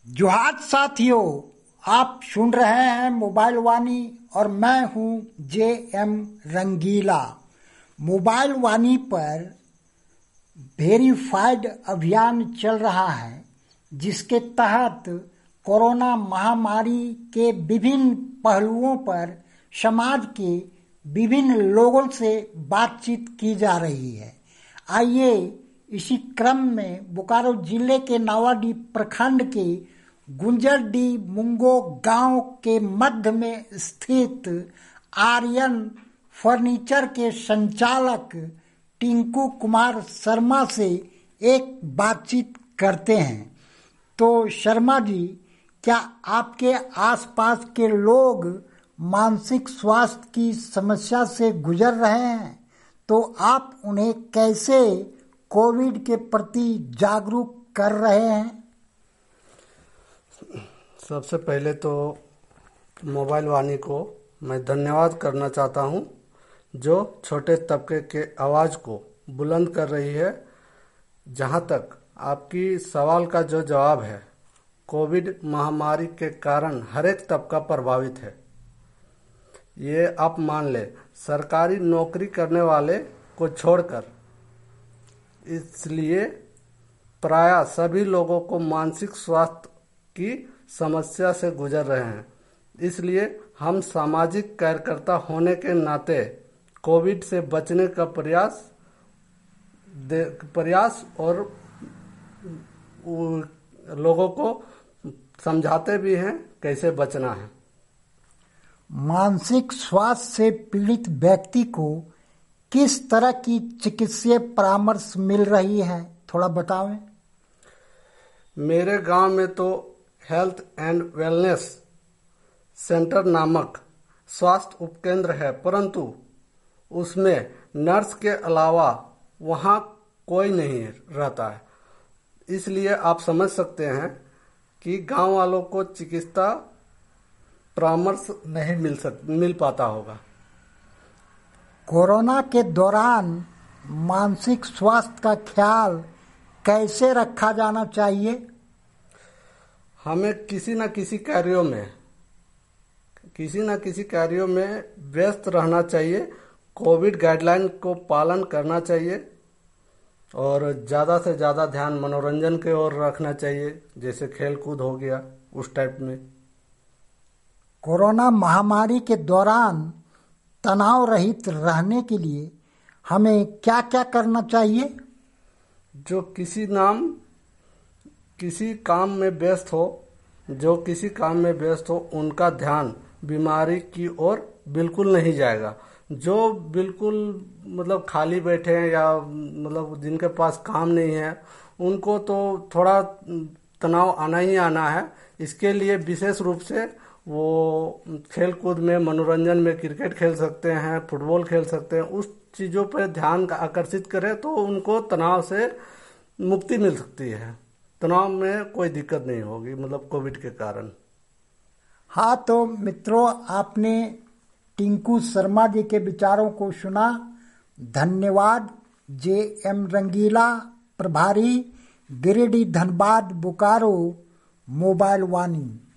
जोहार साथियों, आप सुन रहे हैं मोबाइल वाणी और मैं हूं JM रंगीला। मोबाइल वाणी पर वेरीफाइड अभियान चल रहा है, जिसके तहत कोरोना महामारी के विभिन्न पहलुओं पर समाज के विभिन्न लोगों से बातचीत की जा रही है। आइए इसी क्रम में बोकारो जिले के नावाडीह प्रखंड के गुंजरडी मुंगो गांव के मध्य में स्थित आर्यन फर्नीचर के संचालक टिंकू कुमार शर्मा से एक बातचीत करते हैं। तो शर्मा जी, क्या आपके आसपास के लोग मानसिक स्वास्थ्य की समस्या से गुजर रहे हैं? तो आप उन्हें कैसे कोविड के प्रति जागरूक कर रहे हैं? सबसे पहले तो मोबाइल वाणी को मैं धन्यवाद करना चाहता हूं, जो छोटे तबके के आवाज़ को बुलंद कर रही है। जहां तक आपकी सवाल का जो जवाब है, कोविड महामारी के कारण हर एक तबका प्रभावित है। ये आप मान ले, सरकारी नौकरी करने वाले को छोड़कर, इसलिए प्रायः सभी लोगों को मानसिक स्वास्थ्य की समस्या से गुजर रहे हैं। इसलिए हम सामाजिक कार्यकर्ता होने के नाते कोविड से बचने का प्रयास और लोगों को समझाते भी हैं कैसे बचना है। मानसिक स्वास्थ्य से पीड़ित व्यक्ति को किस तरह की चिकित्सीय परामर्श मिल रही है, थोड़ा बतावें। मेरे गांव में तो हेल्थ एंड वेलनेस सेंटर नामक स्वास्थ्य उपकेंद्र है, परंतु उसमें नर्स के अलावा वहां कोई नहीं रहता है। इसलिए आप समझ सकते हैं कि गांव वालों को चिकित्सा परामर्श नहीं मिल पाता होगा। कोरोना के दौरान मानसिक स्वास्थ्य का ख्याल कैसे रखा जाना चाहिए? हमें किसी न किसी कार्यों में व्यस्त रहना चाहिए। कोविड गाइडलाइन को पालन करना चाहिए और ज़्यादा से ज़्यादा ध्यान मनोरंजन की ओर रखना चाहिए, जैसे खेल कूद हो गया, उस टाइप में। कोरोना महामारी के दौरान तनाव रहित रहने के लिए हमें क्या क्या करना चाहिए? जो किसी काम में व्यस्त हो, उनका ध्यान बीमारी की ओर बिल्कुल नहीं जाएगा। जो बिल्कुल खाली बैठे हैं या जिनके पास काम नहीं है, उनको तो थोड़ा तनाव आना ही आना है। इसके लिए विशेष रूप से वो खेल कूद में, मनोरंजन में क्रिकेट खेल सकते हैं, फुटबॉल खेल सकते हैं। उस चीज़ों पर ध्यान आकर्षित करें तो उनको तनाव से मुक्ति मिल सकती है। तनाव में कोई दिक्कत नहीं होगी, कोविड के कारण। हाँ, तो मित्रों, आपने टिंकू शर्मा जी के विचारों को सुना। धन्यवाद। JM रंगीला, प्रभारी गिरिडीह, धनबाद, बोकारो, मोबाइल वाणी।